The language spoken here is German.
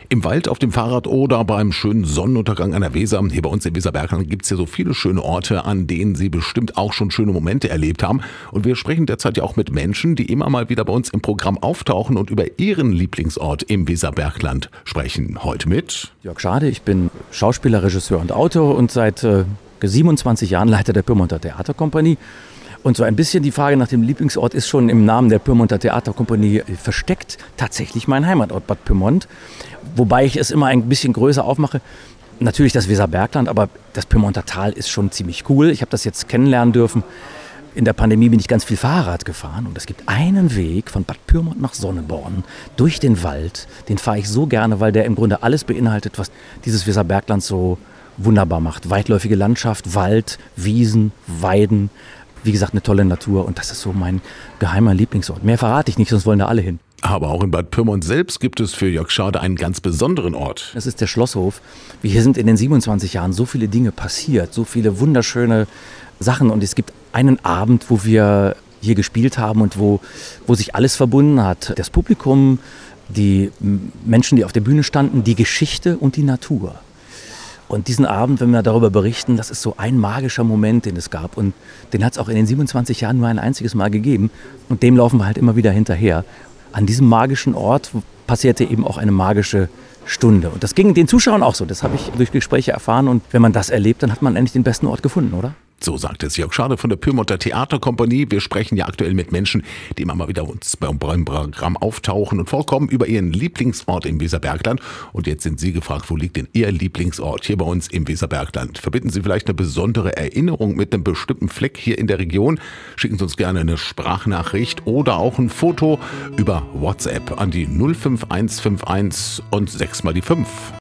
Im Wald, auf dem Fahrrad oder beim schönen Sonnenuntergang an der Weser, hier bei uns im Weserbergland, gibt es ja so viele schöne Orte, an denen Sie bestimmt auch schon schöne Momente erlebt haben. Und wir sprechen derzeit ja auch mit Menschen, die immer mal wieder bei uns im Programm auftauchen und über ihren Lieblingsort im Weserbergland sprechen. Heute mit Jörg Schade, ich bin Schauspieler, Regisseur und Autor und seit 27 Jahren Leiter der Pyrmonter Theaterkompanie. Und so ein bisschen die Frage nach dem Lieblingsort ist schon im Namen der Pyrmonter Theaterkompanie versteckt. Tatsächlich mein Heimatort Bad Pyrmont. Wobei ich es immer ein bisschen größer aufmache. Natürlich das Weserbergland, aber das Pyrmonter Tal ist schon ziemlich cool. Ich habe das jetzt kennenlernen dürfen. In der Pandemie bin ich ganz viel Fahrrad gefahren und es gibt einen Weg von Bad Pyrmont nach Sonneborn durch den Wald. Den fahre ich so gerne, weil der im Grunde alles beinhaltet, was dieses Weserbergland so wunderbar macht. Weitläufige Landschaft, Wald, Wiesen, Weiden. Wie gesagt, eine tolle Natur und das ist so mein geheimer Lieblingsort. Mehr verrate ich nicht, sonst wollen da alle hin. Aber auch in Bad Pyrmont selbst gibt es für Jörg Schade einen ganz besonderen Ort. Das ist der Schlosshof. Hier sind in den 27 Jahren so viele Dinge passiert, so viele wunderschöne Sachen. Und es gibt einen Abend, wo wir hier gespielt haben und wo sich alles verbunden hat. Das Publikum, die Menschen, die auf der Bühne standen, die Geschichte und die Natur. Und diesen Abend, wenn wir darüber berichten, das ist so ein magischer Moment, den es gab. Und den hat es auch in den 27 Jahren nur ein einziges Mal gegeben. Und dem laufen wir halt immer wieder hinterher. An diesem magischen Ort passierte eben auch eine magische Stunde. Und das ging den Zuschauern auch so. Das habe ich durch Gespräche erfahren. Und wenn man das erlebt, dann hat man endlich den besten Ort gefunden, oder? So sagt es Jörg Schade von der Pyrmonter Theaterkompanie. Wir sprechen ja aktuell mit Menschen, die immer mal wieder uns beim Programm auftauchen und vorkommen über ihren Lieblingsort im Weserbergland. Und jetzt sind Sie gefragt, wo liegt denn Ihr Lieblingsort hier bei uns im Weserbergland? Verbinden Sie vielleicht eine besondere Erinnerung mit einem bestimmten Fleck hier in der Region? Schicken Sie uns gerne eine Sprachnachricht oder auch ein Foto über WhatsApp an die 05151 und 6 mal die 5.